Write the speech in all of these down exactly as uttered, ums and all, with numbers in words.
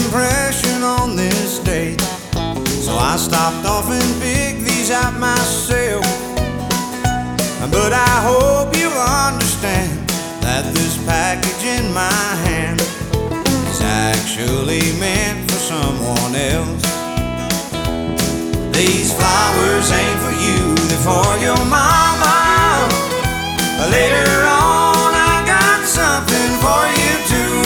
impression on this day. So I stopped off and picked these out myself. But I hope you understand that this package in my hand is actually meant for someone else. These flowers ain't for you, they're for your mama. Later on I got something for you too.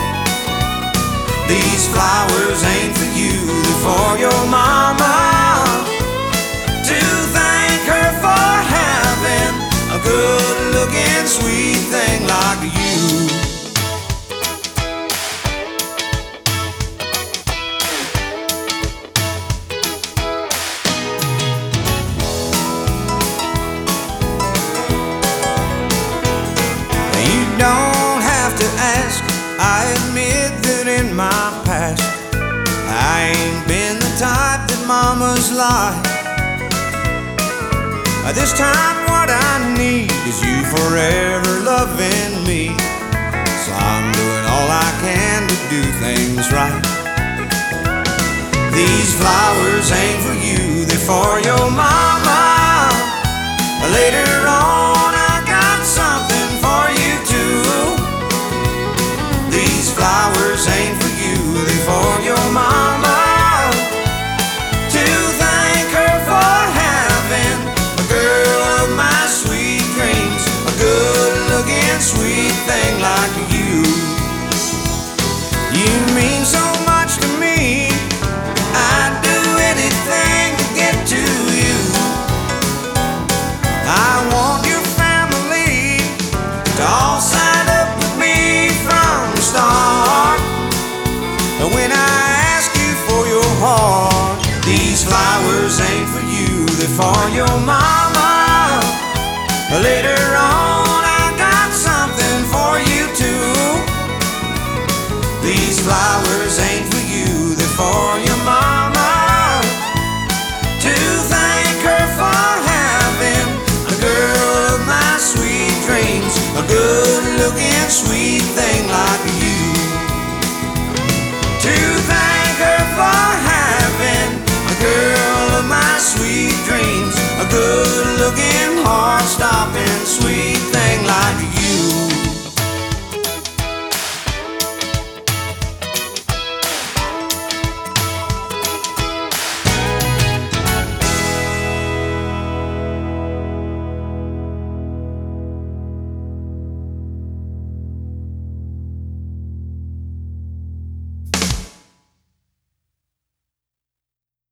These flowers ain't for you, they're for your mama, to thank her for having a good-looking, sweet thing like you. You don't have to ask, I admit that in my past I ain't been the type that mamas like. This time what I need is you forever loving me. So I'm doing all I can to do things right. These flowers ain't for you, they're for your mama. Later on I got something for you too. These flowers ain't for you, they're for your mama, to thank her for having a girl of my sweet dreams, a good-looking, sweet thing like you. You mean so much to me, I'd do anything to get to you. I want your family to all sign up with me from the start. But when I ask you for your heart, these flowers ain't for you, they're for your mama. Later on I got something for you too. These flowers ain't for you, they're for your mama, to thank her for having a girl of my sweet dreams, a good-looking, sweet thing like you. To thank her for having a girl of my sweet dreams, a good-looking, heart-stopping, sweet thing like you.